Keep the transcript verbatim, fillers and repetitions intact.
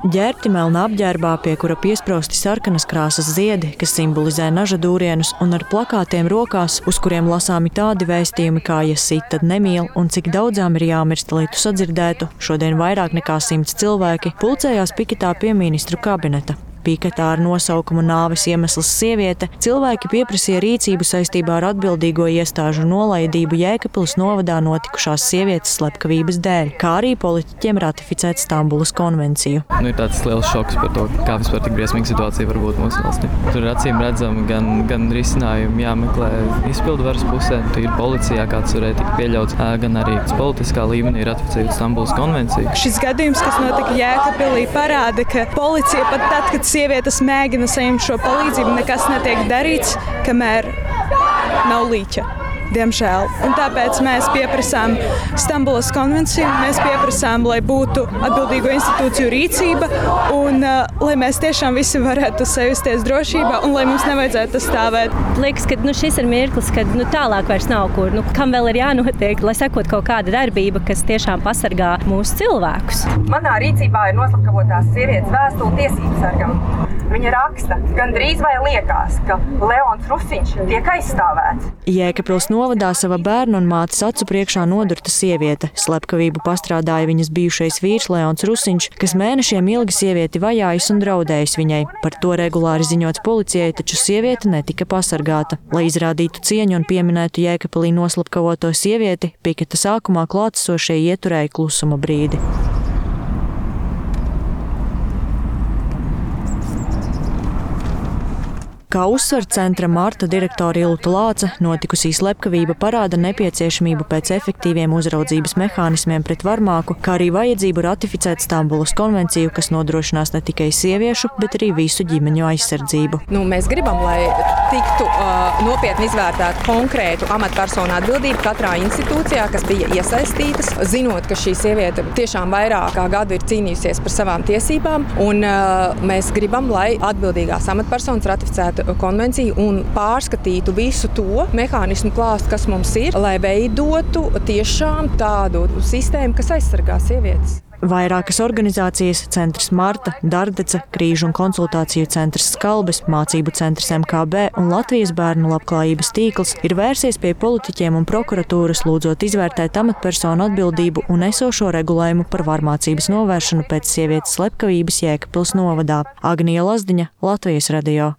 Ģērti melnā apģērbā, pie kura piesprosti sarkanas krāsas ziedi, kas simbolizē naža dūrienus, un ar plakātiem rokās, uz kuriem lasāmi tādi vēstījumi kā ja sit, tad nemīl, un cik daudzām ir jāmirst, lai tu sadzirdētu, šodien vairāk nekā simts cilvēki pulcējās piketā pie ministru kabineta. Piketā ar nosaukumu Nāves iemesls sieviete cilvēki pieprasīja rīcību saistībā ar atbildīgo iestāžu nolaidību Jēkabpils novadā notikušās sievietes slepkavības dēļ, kā arī politiķiem ratificēt Stambulas konvenciju. Nu, ir tāds liels šoks par to, kā vispār tik briesmīga situācija var būt mūsu valstī. Tur ir acīm redzami gan, gan risinājumi jāmeklē izpildvaras pusē, ir policijā, kāds varēja tikt pieļauts, gan arī politiskā līmenī ratificējot Stambulas konvenciju. Šis gadījums, kas notika Jēkabpilī, parāda, ka policija pat tad, kad sievietes mēģina saņemt šo palīdzību, nekas netiek darīts, kamēr nav līķa. Diemžēl. Un tāpēc mēs pieprasām Stambulas konvenciju, mēs pieprasām, lai būtu atbildīgo institūciju rīcība un uh, lai mēs tiešām visi varētu sajusties drošībā un lai mums nevajadzētu stāvēt. Liekas, ka nu, šis ir mirklis, kad nu, tālāk vairs nav kur. Nu, kam vēl ir jānotiek, lai sekot kaut kāda darbība, kas tiešām pasargā mūsu cilvēkus? Manā rīcībā ir noslapkavotās sievietes vēstule tiesību sargam. Viņa raksta, gandrīz vai liekas, ka Leons Rusiņš tiek aizstāvēts. Jēkabpils novadā sava bērna un mātes acu priekšā nodurta sieviete. Slepkavību pastrādāja viņas bijušais vīrs Leons Rusiņš, kas mēnešiem ilgi sievieti vajājis un draudējis viņai. Par to regulāri ziņots policijai, taču sieviete netika pasargāta. Lai izrādītu cieņu un pieminētu Jēkabpilī noslapkavoto sievieti, piketa sākumā klātesošie ieturēja klusuma brīdi. Kā uzsver centra Marta direktore Ilta Lāce, notikusī slepkavība parāda nepieciešamību pēc efektīviem uzraudzības mehānismiem pret varmāku, kā arī vajadzību ratificēt Stambulas konvenciju, kas nodrošinās ne tikai sieviešu, bet arī visu ģimeņu aizsardzību. Nu, mēs gribam, lai tiktu uh, nopietni izvērtēt konkrētu amatpersonu atbildību katrā institūcijā, kas bija iesaistītas, zinot, ka šī sieviete tiešām vairāk kā gadu ir cīnījusies par savām tiesībām, un uh, mēs gribam, lai atbildīgās amatpersonas ratificētu konvenciju un pārskatītu visu to mehānismu klāstu, kas mums ir, lai veidotu tiešām tādu sistēmu, kas aizsargā sievietes. Vairākas organizācijas – centrs Marta, Dardeca, Krīžu un konsultāciju centrs Skalbes, mācību centrs M K B un Latvijas bērnu labklājības tīkls ir vērsies pie politiķiem un prokuratūras, lūdzot izvērtēt amatpersonu atbildību un esošo regulējumu par varmācības novēršanu pēc sievietes slepkavības Jēkabpils novadā. Agnija Lazdiņa, Latvijas radio.